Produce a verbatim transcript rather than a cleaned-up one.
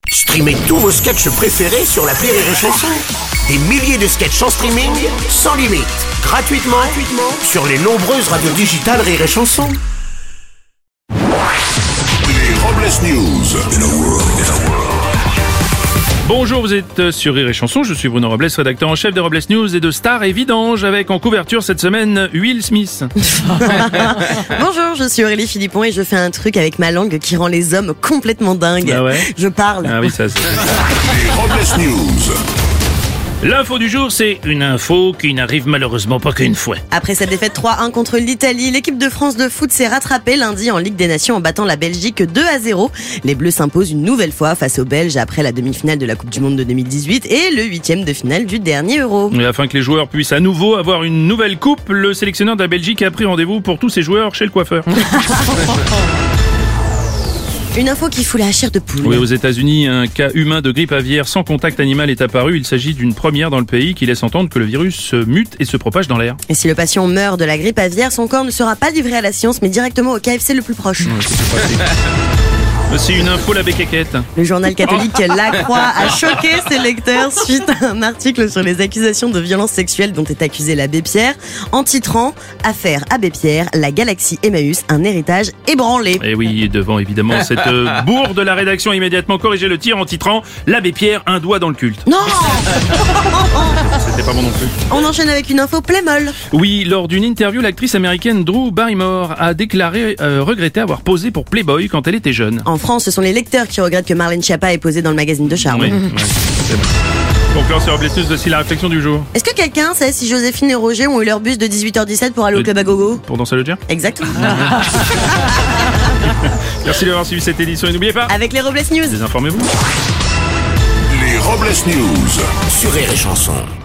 Streamez tous vos sketchs préférés sur l'appli Rire et Chanson. Des milliers de sketchs en streaming, sans limite, gratuitement, gratuitement sur les nombreuses radios digitales Rire et Chanson. Les Robles News. In a world, in a world. Bonjour, vous êtes sur Rire et Chanson, je suis Bruno Robles, rédacteur en chef des Robles News et de Star et Vidange, avec en couverture cette semaine Will Smith. Bonjour, je suis Aurélie Philippon et je fais un truc avec ma langue qui rend les hommes complètement dingues. Ah ouais Je parle. Ah oui, ça c'est... Les Robles News. L'info du jour, c'est une info qui n'arrive malheureusement pas qu'une fois. Après cette défaite trois un contre l'Italie, l'équipe de France de foot s'est rattrapée lundi en Ligue des Nations en battant la Belgique deux à zéro. Les Bleus s'imposent une nouvelle fois face aux Belges après la demi-finale de la Coupe du Monde de deux mille dix-huit et le huitième de finale du dernier Euro. Et afin que les joueurs puissent à nouveau avoir une nouvelle coupe, le sélectionneur de la Belgique a pris rendez-vous pour tous ses joueurs chez le coiffeur. Une info qui fout la chair de poule. Oui, aux États-Unis, un cas humain de grippe aviaire sans contact animal est apparu. Il s'agit d'une première dans le pays qui laisse entendre que le virus mute et se propage dans l'air. Et si le patient meurt de la grippe aviaire, son corps ne sera pas livré à la science, mais directement au K F C le plus proche. Ouais, c'est une info, la béquéquette. Le journal catholique La Croix a choqué ses lecteurs suite à un article sur les accusations de violences sexuelles dont est accusé l'abbé Pierre, en titrant « Affaire Abbé Pierre, la galaxie Emmaüs, un héritage ébranlé ». Et oui, devant évidemment cette euh, bourde, la rédaction a immédiatement corrigé le tir en titrant « L'abbé Pierre, un doigt dans le culte ». Non. C'était pas bon non plus. On enchaîne avec une info Playmoll. Oui, lors d'une interview, l'actrice américaine Drew Barrymore a déclaré euh, regretter avoir posé pour Playboy quand elle était jeune. En France, ce sont les lecteurs qui regrettent que Marlène Schiappa ait posé dans le magazine de Charme. Oui, ouais, c'est bon. Donc là, sur Robles News, voici la réflexion du jour. Est-ce que quelqu'un sait si Joséphine et Roger ont eu leur bus de dix-huit heures dix-sept pour aller au Le- club à gogo? Pour danser le tir. Exactement. Merci d'avoir suivi cette édition et n'oubliez pas, Avec les Robles News. désinformez-vous. Les Robles News. Sur Rire et Chanson.